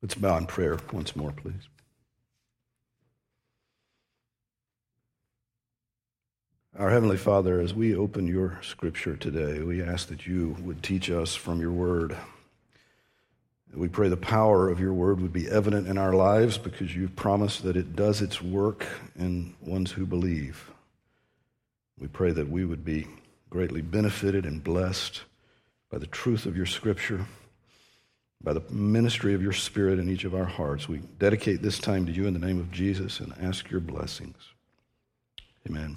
Let's bow in prayer once more, please. Our Heavenly Father, as we open your scripture today, we ask that you would teach us from your word. We pray the power of your word would be evident in our lives because you've promised that it does its work in ones who believe. We pray that we would be greatly benefited and blessed by the truth of your scripture, by the ministry of your Spirit in each of our hearts. We dedicate this time to you in the name of Jesus and ask your blessings. Amen.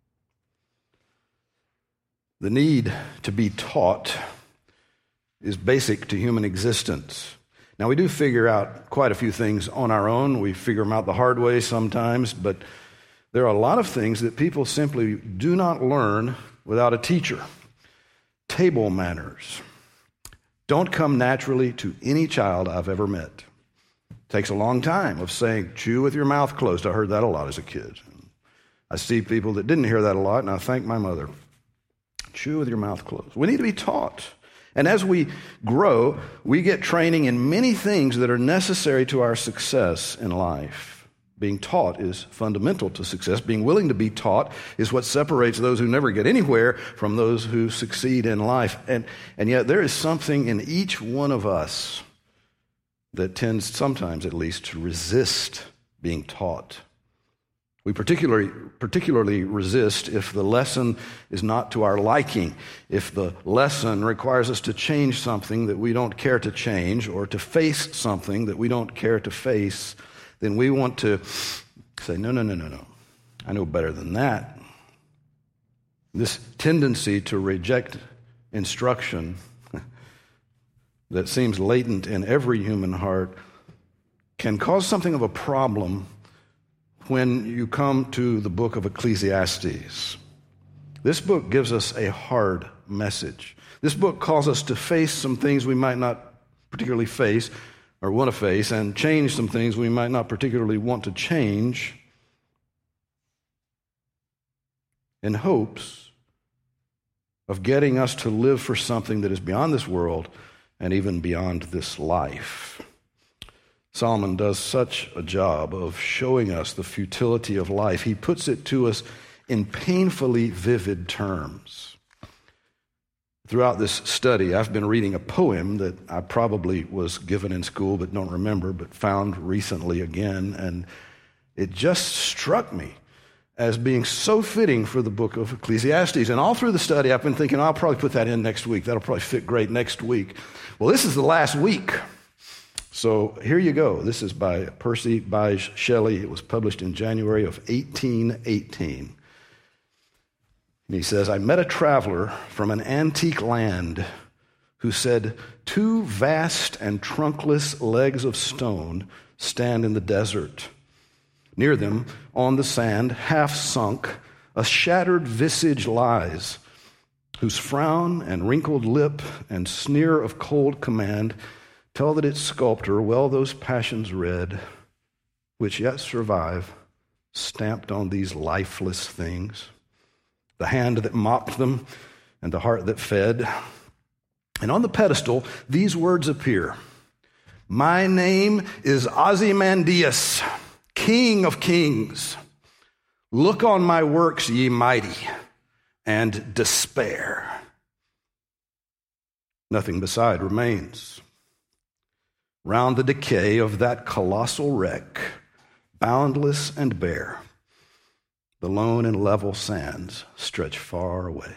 The need to be taught is basic to human existence. Now, we do figure out quite a few things on our own. We figure them out the hard way sometimes, but there are a lot of things that people simply do not learn without a teacher. Table manners don't come naturally to any child I've ever met. It takes a long time of saying, chew with your mouth closed. I heard that a lot as a kid. I see people that didn't hear that a lot, and I thank my mother. Chew with your mouth closed. We need to be taught. And as we grow, we get training in many things that are necessary to our success in life. Being taught is fundamental to success. Being willing to be taught is what separates those who never get anywhere from those who succeed in life. And yet there is something in each one of us that tends, sometimes at least, to resist being taught. We particularly resist if the lesson is not to our liking, if the lesson requires us to change something that we don't care to change or to face something that we don't care to face. Then we want to say, no. I know better than that. This tendency to reject instruction that seems latent in every human heart can cause something of a problem when you come to the book of Ecclesiastes. This book gives us a hard message. This book calls us to face some things we might not particularly face or want to face, and change some things we might not particularly want to change, in hopes of getting us to live for something that is beyond this world and even beyond this life. Solomon does such a job of showing us the futility of life. He puts it to us in painfully vivid terms. Throughout this study, I've been reading a poem that I probably was given in school but don't remember, but found recently again, and it just struck me as being so fitting for the book of Ecclesiastes. And all through the study, I've been thinking, I'll probably put that in next week. That'll probably fit great next week. Well, this is the last week. So here you go. This is by Percy Bysshe Shelley. It was published in January of 1818. And he says, I met a traveler from an antique land who said, 2 vast and trunkless legs of stone stand in the desert. Near them, on the sand, half sunk, a shattered visage lies, whose frown and wrinkled lip and sneer of cold command tell that its sculptor well those passions read, which yet survive, stamped on these lifeless things, the hand that mocked them and the heart that fed. And on the pedestal, these words appear, my name is Ozymandias, King of kings. Look on my works, ye mighty, and despair. Nothing beside remains. Round the decay of that colossal wreck, boundless and bare, the lone and level sands stretch far away.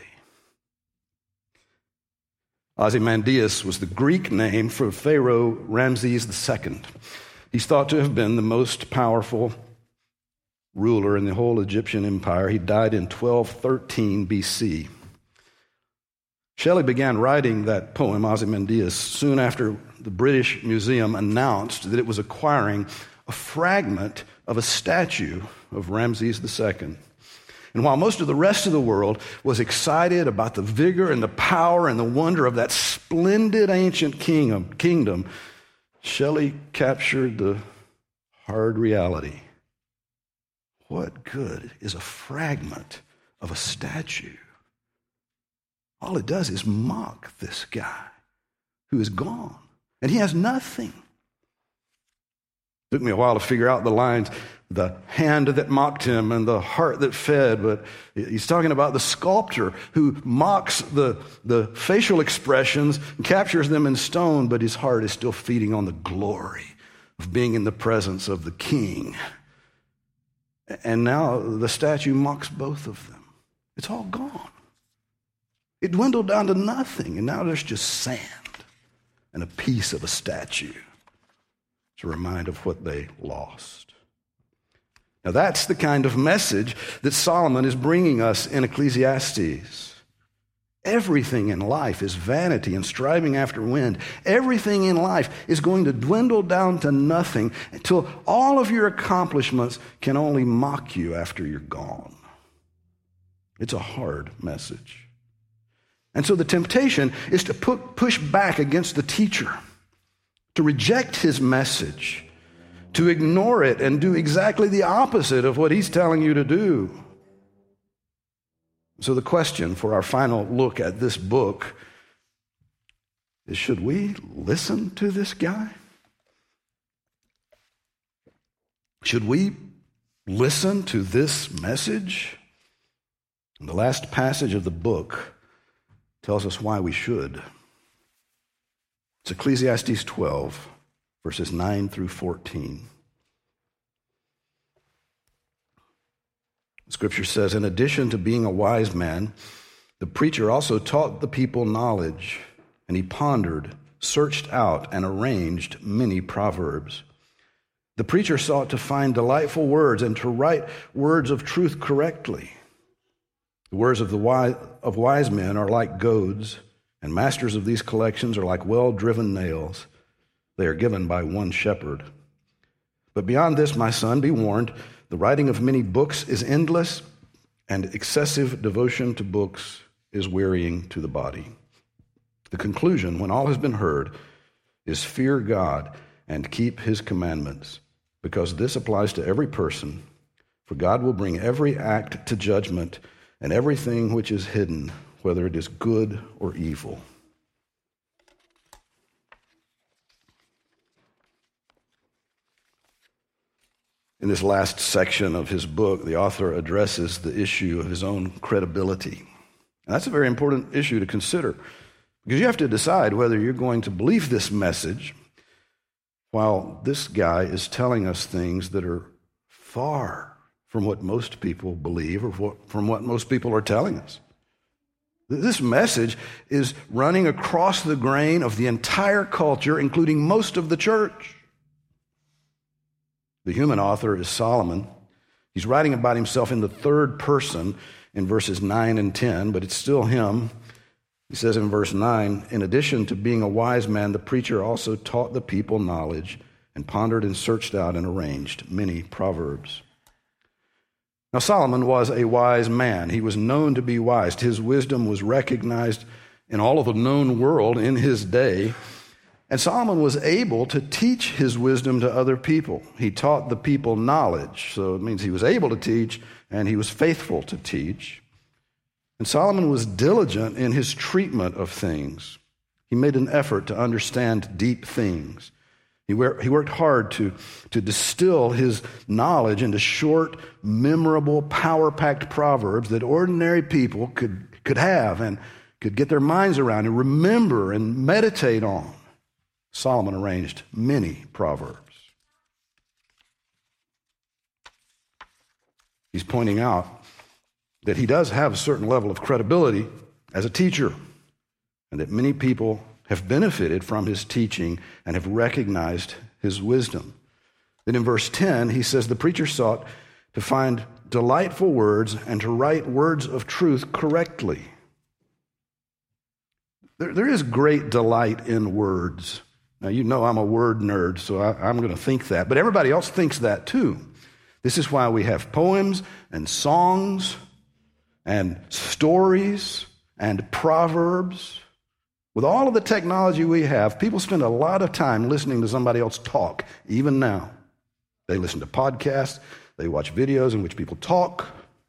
Ozymandias was the Greek name for Pharaoh Ramses II. He's thought to have been the most powerful ruler in the whole Egyptian empire. He died in 1213 BC. Shelley began writing that poem, Ozymandias, soon after the British Museum announced that it was acquiring a fragment of a statue of Ramses II. And while most of the rest of the world was excited about the vigor and the power and the wonder of that splendid ancient kingdom, Shelley captured the hard reality. What good is a fragment of a statue? All it does is mock this guy who is gone. And he has nothing. Took me a while to figure out the lines, the hand that mocked him and the heart that fed, but he's talking about the sculptor who mocks the facial expressions and captures them in stone, but his heart is still feeding on the glory of being in the presence of the king. And now the statue mocks both of them. It's all gone. It dwindled down to nothing, and now there's just sand and a piece of a statue. It's a reminder of what they lost. Now that's the kind of message that Solomon is bringing us in Ecclesiastes. Everything in life is vanity and striving after wind. Everything in life is going to dwindle down to nothing until all of your accomplishments can only mock you after you're gone. It's a hard message. And so the temptation is to push back against the teacher, to reject his message, to ignore it and do exactly the opposite of what he's telling you to do. So the question for our final look at this book is, should we listen to this guy? Should we listen to this message? And the last passage of the book tells us why we should. It's Ecclesiastes 12, verses 9 through 14. Scripture says, in addition to being a wise man, the preacher also taught the people knowledge, and he pondered, searched out, and arranged many proverbs. The preacher sought to find delightful words and to write words of truth correctly. The words of wise men are like goads, and masters of these collections are like well-driven nails. They are given by one shepherd. But beyond this, my son, be warned, the writing of many books is endless, and excessive devotion to books is wearying to the body. The conclusion, when all has been heard, is fear God and keep his commandments, because this applies to every person, for God will bring every act to judgment and everything which is hidden, whether it is good or evil. In this last section of his book, the author addresses the issue of his own credibility. And that's a very important issue to consider, because you have to decide whether you're going to believe this message while this guy is telling us things that are far from what most people believe or from what most people are telling us. This message is running across the grain of the entire culture, including most of the church. The human author is Solomon. He's writing about himself in the third person in verses 9 and 10, but it's still him. He says in verse 9, in addition to being a wise man, the preacher also taught the people knowledge and pondered and searched out and arranged many proverbs. Now, Solomon was a wise man. He was known to be wise. His wisdom was recognized in all of the known world in his day. And Solomon was able to teach his wisdom to other people. He taught the people knowledge. So it means he was able to teach and he was faithful to teach. And Solomon was diligent in his treatment of things. He made an effort to understand deep things. He worked hard to distill his knowledge into short, memorable, power-packed proverbs that ordinary people could have and could get their minds around and remember and meditate on. Solomon arranged many proverbs. He's pointing out that he does have a certain level of credibility as a teacher, and that many people have benefited from his teaching and have recognized his wisdom. Then in verse 10, he says, the preacher sought to find delightful words and to write words of truth correctly. There is great delight in words. Now, you know I'm a word nerd, so I'm going to think that. But everybody else thinks that too. This is why we have poems and songs and stories and proverbs. With all of the technology we have, people spend a lot of time listening to somebody else talk, even now. They listen to podcasts, they watch videos in which people talk.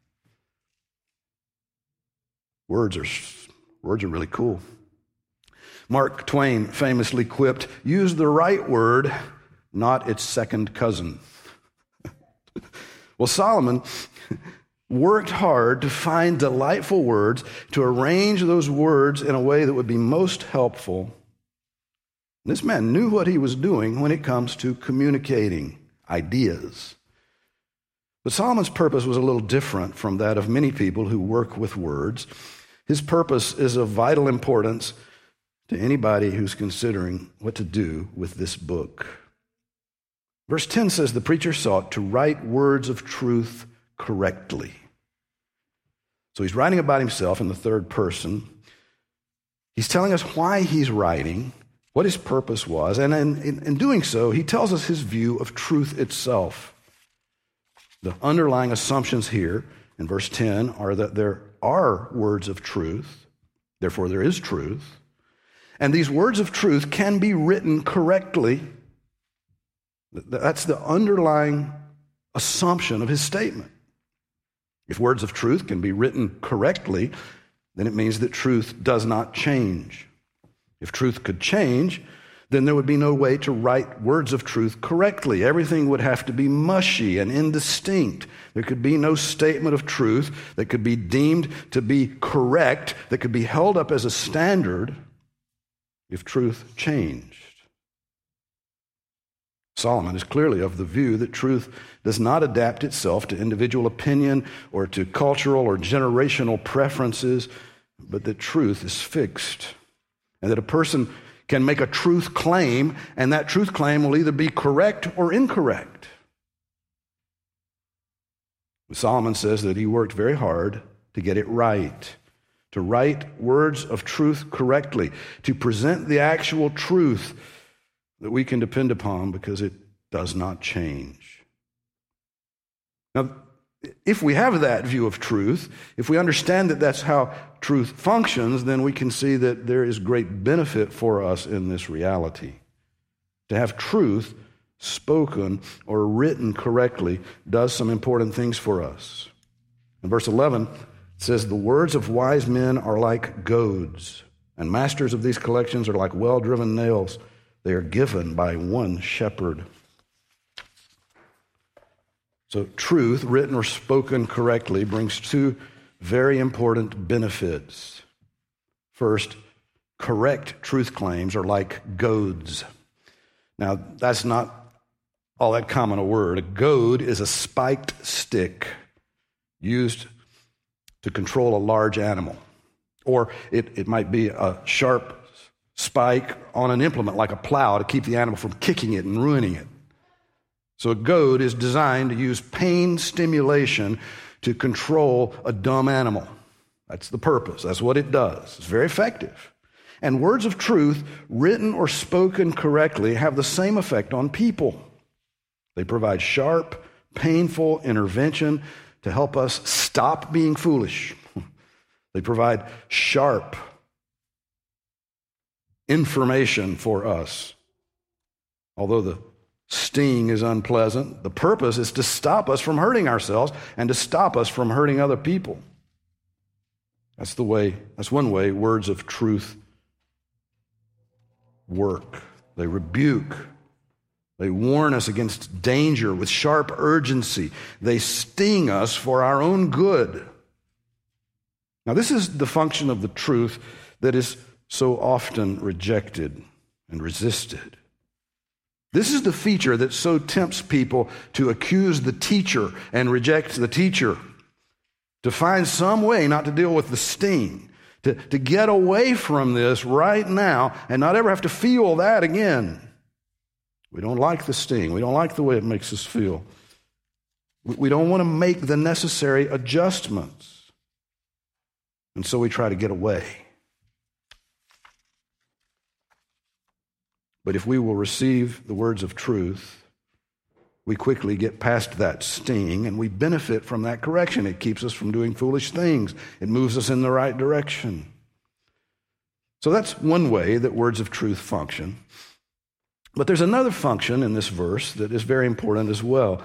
Words are really cool. Mark Twain famously quipped, use the right word, not its second cousin. Well, Solomon worked hard to find delightful words, to arrange those words in a way that would be most helpful. This man knew what he was doing when it comes to communicating ideas. But Solomon's purpose was a little different from that of many people who work with words. His purpose is of vital importance to anybody who's considering what to do with this book. Verse 10 says, the preacher sought to write words of truth correctly. So he's writing about himself in the third person. He's telling us why he's writing, what his purpose was, and in doing so, he tells us his view of truth itself. The underlying assumptions here in verse 10 are that there are words of truth, therefore there is truth, and these words of truth can be written correctly. That's the underlying assumption of his statement. If words of truth can be written correctly, then it means that truth does not change. If truth could change, then there would be no way to write words of truth correctly. Everything would have to be mushy and indistinct. There could be no statement of truth that could be deemed to be correct, that could be held up as a standard if truth changed. Solomon is clearly of the view that truth does not adapt itself to individual opinion or to cultural or generational preferences, but that truth is fixed, and that a person can make a truth claim, and that truth claim will either be correct or incorrect. Solomon says that he worked very hard to get it right, to write words of truth correctly, to present the actual truth that we can depend upon because it does not change. Now, if we have that view of truth, if we understand that that's how truth functions, then we can see that there is great benefit for us in this reality. To have truth spoken or written correctly does some important things for us. In verse 11, it says, the words of wise men are like goads, and masters of these collections are like well-driven nails. They are given by one shepherd. So truth, written or spoken correctly, brings two very important benefits. First, correct truth claims are like goads. Now, that's not all that common a word. A goad is a spiked stick used to control a large animal. Or it might be a sharp spike on an implement like a plow to keep the animal from kicking it and ruining it. So a goad is designed to use pain stimulation to control a dumb animal. That's the purpose. That's what it does. It's very effective. And words of truth, written or spoken correctly, have the same effect on people. They provide sharp, painful intervention to help us stop being foolish. They provide sharp information for us. Although the sting is unpleasant, the purpose is to stop us from hurting ourselves and to stop us from hurting other people. That's one way words of truth work. They rebuke. They warn us against danger with sharp urgency. They sting us for our own good. Now, this is the function of the truth that is so often rejected and resisted. This is the feature that so tempts people to accuse the teacher and reject the teacher, to find some way not to deal with the sting, to get away from this right now and not ever have to feel that again. We don't like the sting. We don't like the way it makes us feel. We don't want to make the necessary adjustments. And so we try to get away. But if we will receive the words of truth, we quickly get past that sting and we benefit from that correction. It keeps us from doing foolish things. It moves us in the right direction. So that's one way that words of truth function. But there's another function in this verse that is very important as well.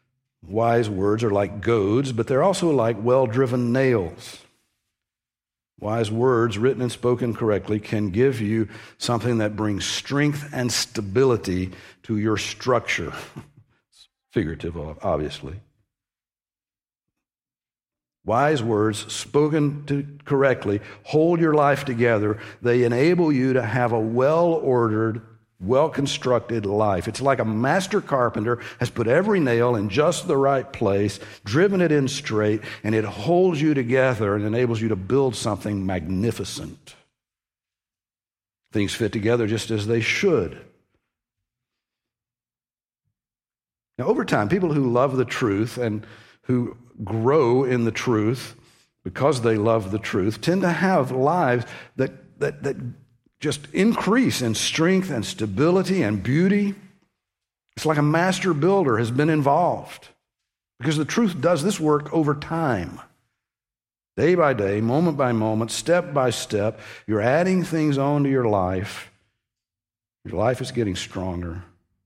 Wise words are like goads, but they're also like well-driven nails. Wise words, written and spoken correctly, can give you something that brings strength and stability to your structure. Figurative, obviously. Wise words, spoken correctly, hold your life together. They enable you to have a well-ordered, well-constructed life. It's like a master carpenter has put every nail in just the right place, driven it in straight, and it holds you together and enables you to build something magnificent. Things fit together just as they should. Now, over time, people who love the truth and who grow in the truth because they love the truth tend to have lives that just increase in strength and stability and beauty. It's like a master builder has been involved because the truth does this work over time. Day by day, moment by moment, step by step, you're adding things onto your life. Your life is getting stronger.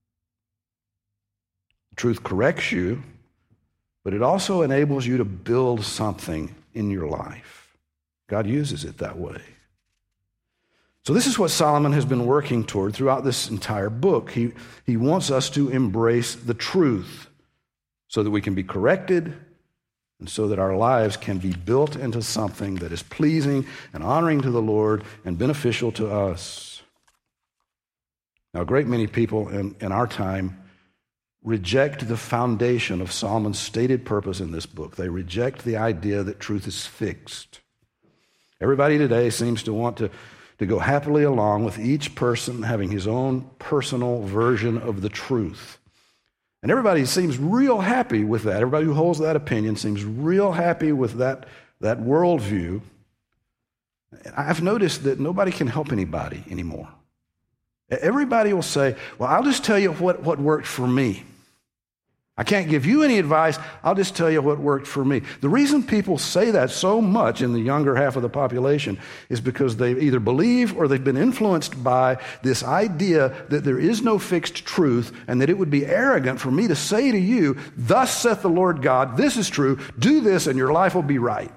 The truth corrects you, but it also enables you to build something in your life. God uses it that way. So this is what Solomon has been working toward throughout this entire book. He wants us to embrace the truth so that we can be corrected and so that our lives can be built into something that is pleasing and honoring to the Lord and beneficial to us. Now, a great many people in our time reject the foundation of Solomon's stated purpose in this book. They reject the idea that truth is fixed. Everybody today seems to want to go happily along with each person having his own personal version of the truth. And everybody seems real happy with that. Everybody who holds that opinion seems real happy with that worldview. I've noticed that nobody can help anybody anymore. Everybody will say, well, I'll just tell you what worked for me. I can't give you any advice. I'll just tell you what worked for me. The reason people say that so much in the younger half of the population is because they either believe or they've been influenced by this idea that there is no fixed truth and that it would be arrogant for me to say to you, thus saith the Lord God, this is true, do this and your life will be right.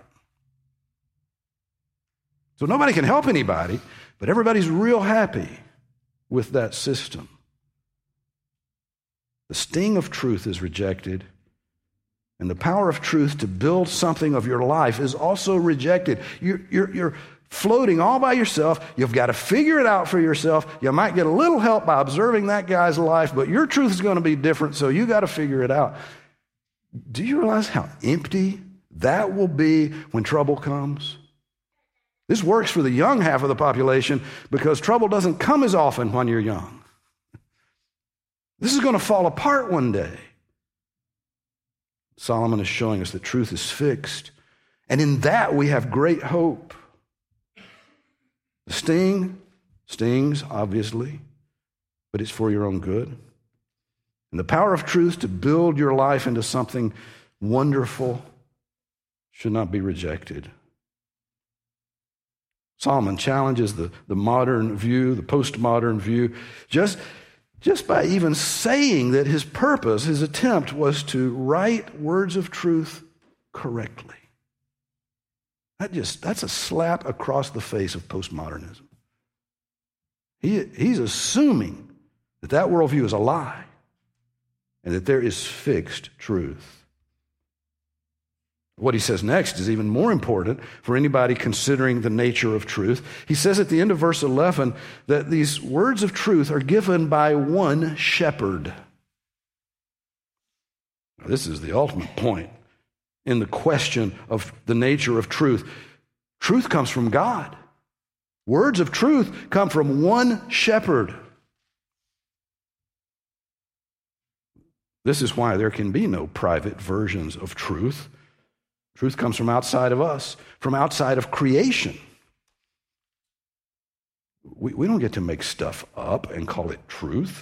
So nobody can help anybody, but everybody's real happy with that system. The sting of truth is rejected, and the power of truth to build something of your life is also rejected. You're floating all by yourself. You've got to figure it out for yourself. You might get a little help by observing that guy's life, but your truth is going to be different, so you got to figure it out. Do you realize how empty that will be when trouble comes? This works for the young half of the population because trouble doesn't come as often when you're young. This is going to fall apart one day. Solomon is showing us that truth is fixed, and in that we have great hope. The sting stings, obviously, but it's for your own good. And the power of truth to build your life into something wonderful should not be rejected. Solomon challenges the modern view, the postmodern view, just by even saying that his purpose, his attempt, was to write words of truth correctly. That's a slap across the face of postmodernism. He's assuming that worldview is a lie and that there is fixed truth. What he says next is even more important for anybody considering the nature of truth. He says at the end of verse 11 that these words of truth are given by one shepherd. Now, this is the ultimate point in the question of the nature of truth. Truth comes from God. Words of truth come from one shepherd. This is why there can be no private versions of truth. Truth comes from outside of us, from outside of creation. We don't get to make stuff up and call it truth.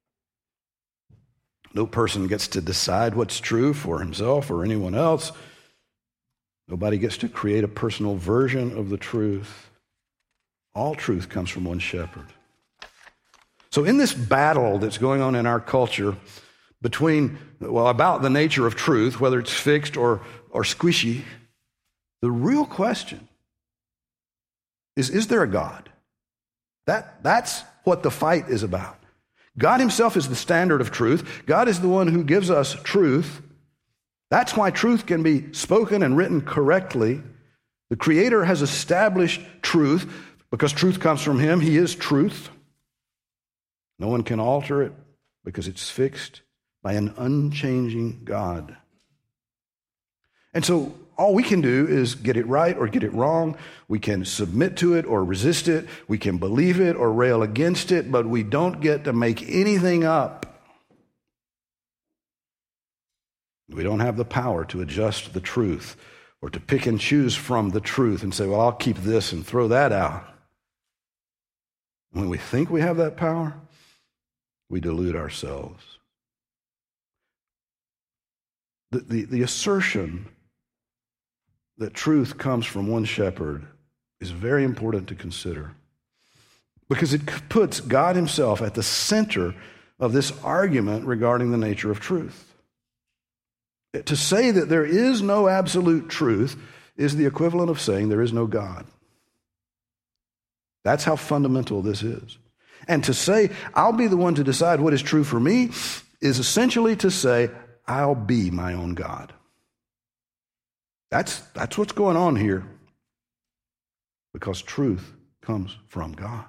No person gets to decide what's true for himself or anyone else. Nobody gets to create a personal version of the truth. All truth comes from one shepherd. So in this battle that's going on in our culture about the nature of truth, whether it's fixed or squishy, the real question is there a God? That's what the fight is about. God himself is the standard of truth. God is the one who gives us truth. That's why truth can be spoken and written correctly. The Creator has established truth because truth comes from him. He is truth. No one can alter it because it's fixed by an unchanging God. And so all we can do is get it right or get it wrong. We can submit to it or resist it. We can believe it or rail against it, but we don't get to make anything up. We don't have the power to adjust the truth or to pick and choose from the truth and say, well, I'll keep this and throw that out. When we think we have that power, we delude ourselves. The assertion that truth comes from one shepherd is very important to consider because it puts God himself at the center of this argument regarding the nature of truth. To say that there is no absolute truth is the equivalent of saying there is no God. That's how fundamental this is. And to say, I'll be the one to decide what is true for me is essentially to say, I'll be my own God. That's what's going on here because truth comes from God.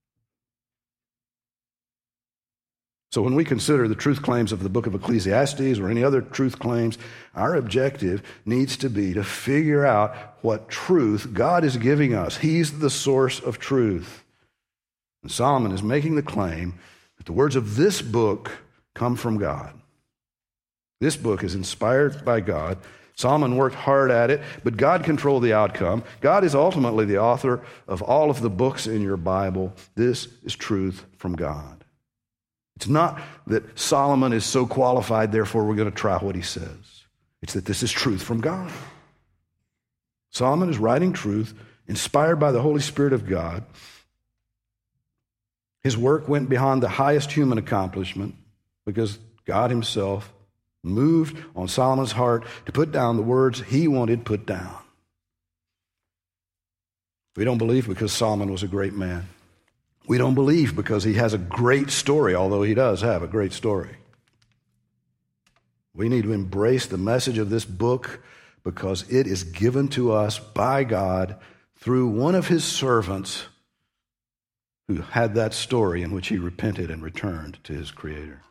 So when we consider the truth claims of the book of Ecclesiastes or any other truth claims, our objective needs to be to figure out what truth God is giving us. He's the source of truth. And Solomon is making the claim that the words of this book come from God. This book is inspired by God. Solomon worked hard at it, but God controlled the outcome. God is ultimately the author of all of the books in your Bible. This is truth from God. It's not that Solomon is so qualified, therefore we're going to try what he says. It's that this is truth from God. Solomon is writing truth inspired by the Holy Spirit of God. His work went beyond the highest human accomplishment because God himself moved on Solomon's heart to put down the words he wanted put down. We don't believe because Solomon was a great man. We don't believe because he has a great story, although he does have a great story. We need to embrace the message of this book because it is given to us by God through one of his servants who had that story in which he repented and returned to his Creator.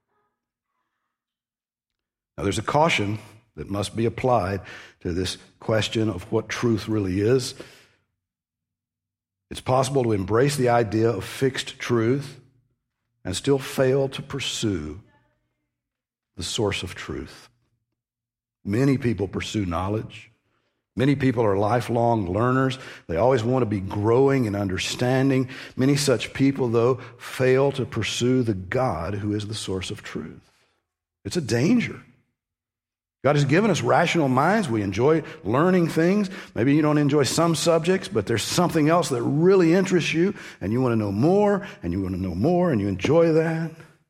Now, there's a caution that must be applied to this question of what truth really is. It's possible to embrace the idea of fixed truth and still fail to pursue the source of truth. Many people pursue knowledge. Many people are lifelong learners. They always want to be growing and understanding. Many such people, though, fail to pursue the God who is the source of truth. It's a danger. God has given us rational minds. We enjoy learning things. Maybe you don't enjoy some subjects, but there's something else that really interests you, and you want to know more, and you want to know more, and you enjoy that.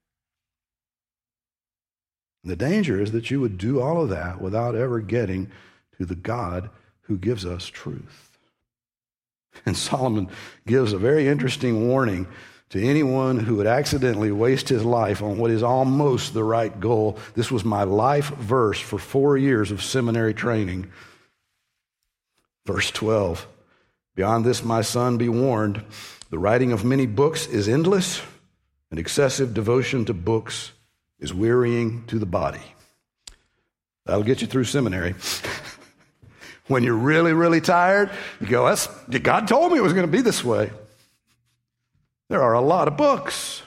And the danger is that you would do all of that without ever getting to the God who gives us truth. And Solomon gives a very interesting warning to anyone who would accidentally waste his life on what is almost the right goal. This was my life verse for 4 years of seminary training. Verse 12, beyond this, my son, be warned, the writing of many books is endless, and excessive devotion to books is wearying to the body. That'll get you through seminary. When you're really, really tired, you go, God told me it was going to be this way. There are a lot of books.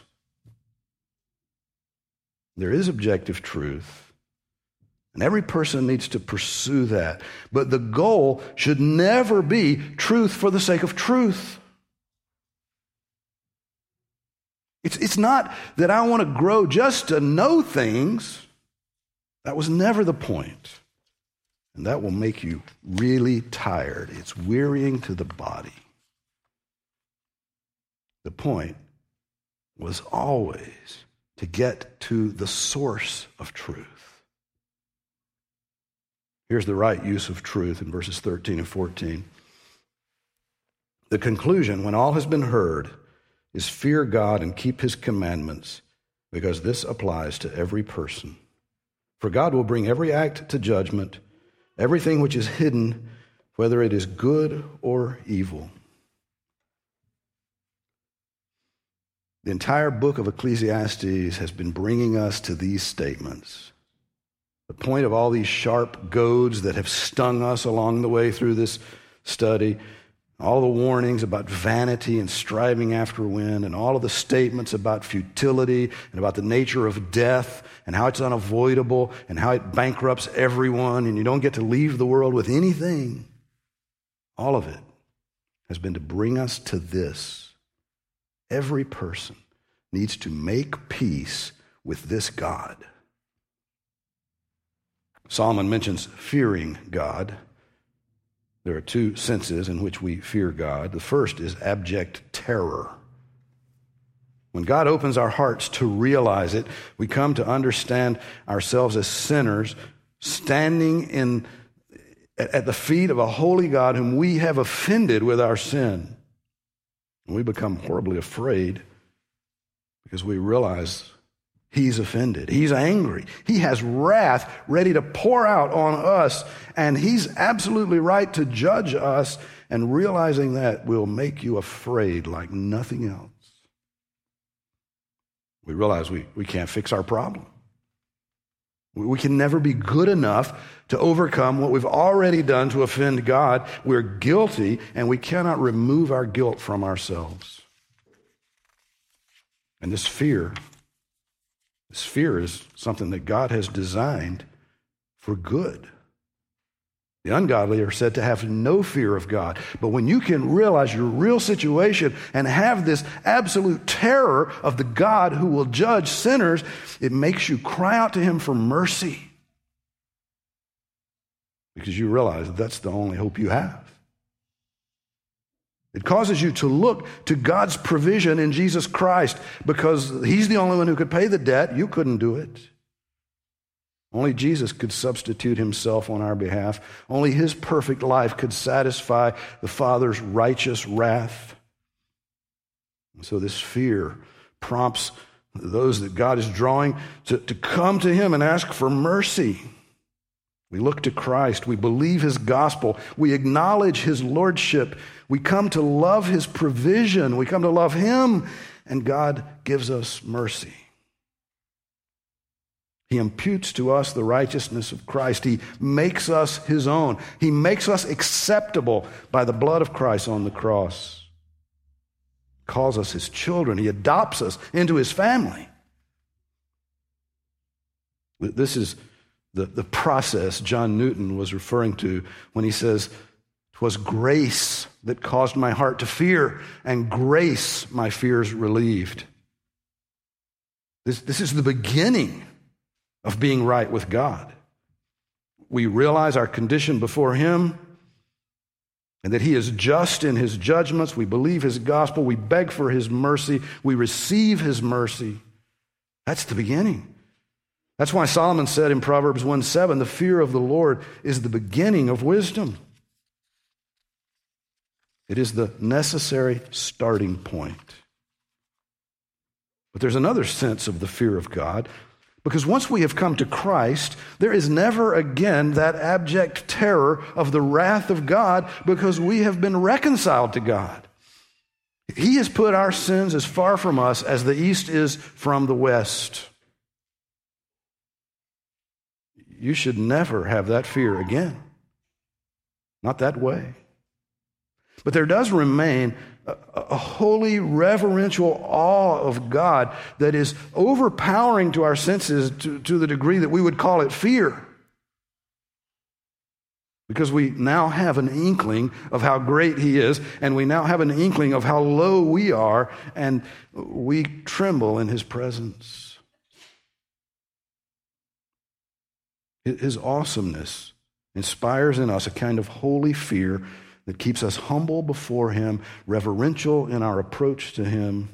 There is objective truth, and every person needs to pursue that. But the goal should never be truth for the sake of truth. It's not that I want to grow just to know things. That was never the point. And that will make you really tired. It's wearying to the body. The point was always to get to the source of truth. Here's the right use of truth in verses 13 and 14. The conclusion, when all has been heard, is fear God and keep his commandments, because this applies to every person. For God will bring every act to judgment, everything which is hidden, whether it is good or evil. The entire book of Ecclesiastes has been bringing us to these statements. The point of all these sharp goads that have stung us along the way through this study, all the warnings about vanity and striving after wind, and all of the statements about futility and about the nature of death and how it's unavoidable and how it bankrupts everyone and you don't get to leave the world with anything. All of it has been to bring us to this. Every person needs to make peace with this God. Solomon mentions fearing God. There are two senses in which we fear God. The first is abject terror. When God opens our hearts to realize it, we come to understand ourselves as sinners standing at the feet of a holy God whom we have offended with our sin. And we become horribly afraid because we realize he's offended. He's angry. He has wrath ready to pour out on us, and he's absolutely right to judge us, and realizing that will make you afraid like nothing else. We realize we can't fix our problem. We can never be good enough to overcome what we've already done to offend God. We're guilty, and we cannot remove our guilt from ourselves. And this fear is something that God has designed for good. The ungodly are said to have no fear of God. But when you can realize your real situation and have this absolute terror of the God who will judge sinners, it makes you cry out to him for mercy. Because you realize that's the only hope you have. It causes you to look to God's provision in Jesus Christ, because he's the only one who could pay the debt. You couldn't do it. Only Jesus could substitute himself on our behalf. Only his perfect life could satisfy the Father's righteous wrath. And so this fear prompts those that God is drawing to come to him and ask for mercy. We look to Christ. We believe his gospel. We acknowledge his lordship. We come to love his provision. We come to love him, and God gives us mercy. He imputes to us the righteousness of Christ. He makes us his own. He makes us acceptable by the blood of Christ on the cross. He calls us his children. He adopts us into his family. This is the process John Newton was referring to when he says, "'Twas grace that caused my heart to fear, and grace my fears relieved." This is the beginning of being right with God. We realize our condition before him and that he is just in his judgments. We believe his gospel. We beg for his mercy. We receive his mercy. That's the beginning. That's why Solomon said in Proverbs 1:7, the fear of the Lord is the beginning of wisdom. It is the necessary starting point. But there's another sense of the fear of God, because once we have come to Christ, there is never again that abject terror of the wrath of God, because we have been reconciled to God. He has put our sins as far from us as the east is from the west. You should never have that fear again. Not that way. But there does remain a holy, reverential awe of God that is overpowering to our senses to the degree that we would call it fear. Because we now have an inkling of how great he is, and we now have an inkling of how low we are, and we tremble in his presence. His awesomeness inspires in us a kind of holy fear that keeps us humble before him, reverential in our approach to him.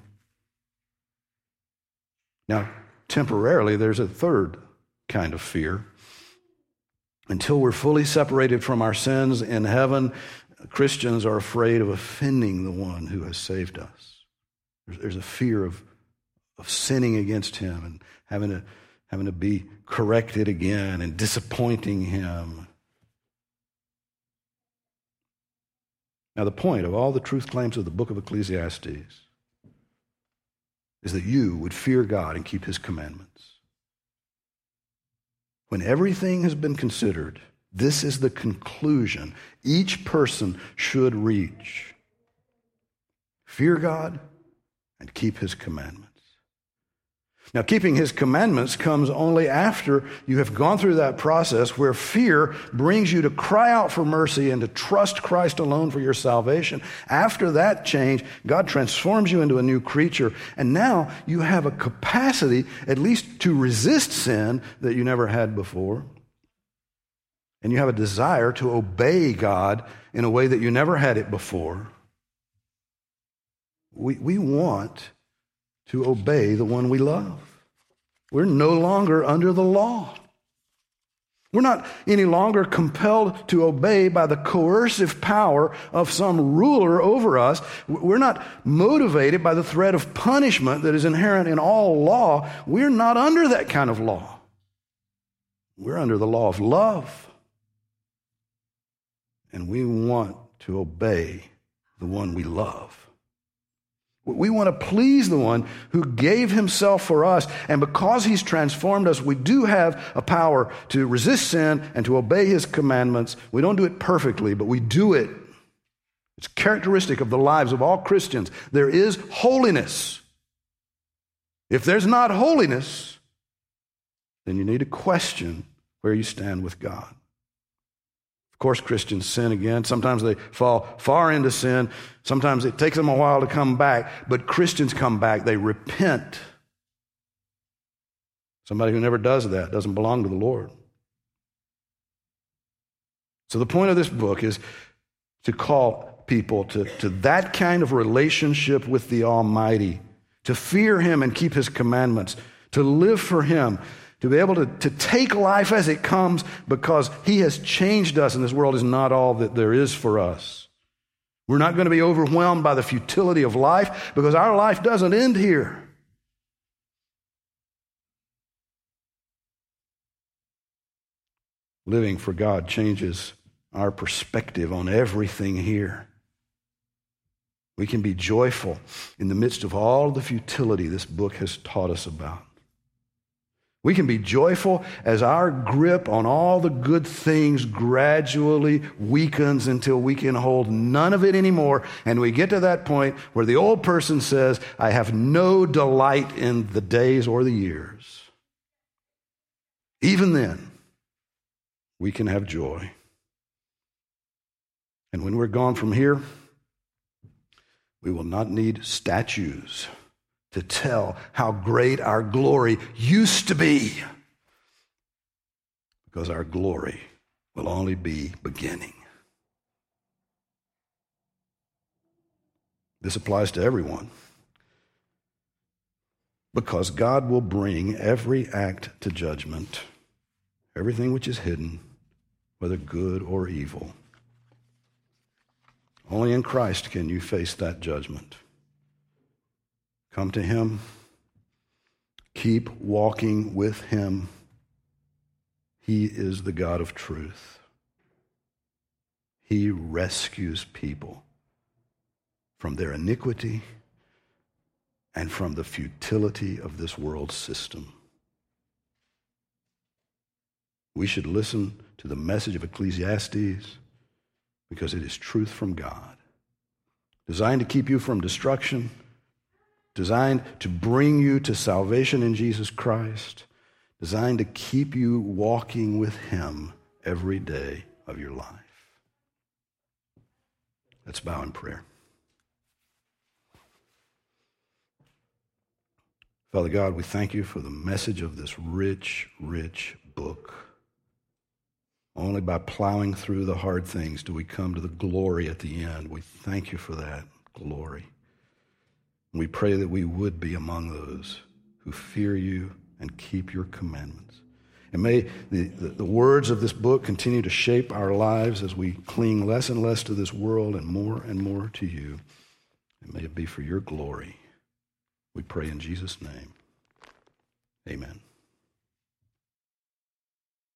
Now, temporarily, there's a third kind of fear. Until we're fully separated from our sins in heaven, Christians are afraid of offending the one who has saved us. There's a fear of sinning against him and having to be corrected again and disappointing him. Now, the point of all the truth claims of the book of Ecclesiastes is that you would fear God and keep his commandments. When everything has been considered, this is the conclusion each person should reach. Fear God and keep his commandments. Now, keeping his commandments comes only after you have gone through that process where fear brings you to cry out for mercy and to trust Christ alone for your salvation. After that change, God transforms you into a new creature, and now you have a capacity at least to resist sin that you never had before. And you have a desire to obey God in a way that you never had it before. We want to obey the one we love. We're no longer under the law. We're not any longer compelled to obey by the coercive power of some ruler over us. We're not motivated by the threat of punishment that is inherent in all law. We're not under that kind of law. We're under the law of love. And we want to obey the one we love. We want to please the one who gave himself for us. And because he's transformed us, we do have a power to resist sin and to obey his commandments. We don't do it perfectly, but we do it. It's characteristic of the lives of all Christians. There is holiness. If there's not holiness, then you need to question where you stand with God. Of course, Christians sin again. Sometimes they fall far into sin. Sometimes it takes them a while to come back. But Christians come back. They repent. Somebody who never does that doesn't belong to the Lord. So the point of this book is to call people to that kind of relationship with the Almighty, to fear him and keep his commandments, to live for him, to be able to take life as it comes because he has changed us and this world is not all that there is for us. We're not going to be overwhelmed by the futility of life because our life doesn't end here. Living for God changes our perspective on everything here. We can be joyful in the midst of all the futility this book has taught us about. We can be joyful as our grip on all the good things gradually weakens until we can hold none of it anymore. And we get to that point where the old person says, I have no delight in the days or the years. Even then, we can have joy. And when we're gone from here, we will not need statues to tell how great our glory used to be, because our glory will only be beginning. This applies to everyone, because God will bring every act to judgment, everything which is hidden, whether good or evil. Only in Christ can you face that judgment. Come to him. Keep walking with him. He is the God of truth. He rescues people from their iniquity and from the futility of this world system. We should listen to the message of Ecclesiastes because it is truth from God, designed to keep you from destruction, designed to bring you to salvation in Jesus Christ, designed to keep you walking with him every day of your life. Let's bow in prayer. Father God, we thank you for the message of this rich, rich book. Only by plowing through the hard things do we come to the glory at the end. We thank you for that glory. We pray that we would be among those who fear you and keep your commandments. And may the words of this book continue to shape our lives as we cling less and less to this world and more to you. And may it be for your glory. We pray in Jesus' name. Amen.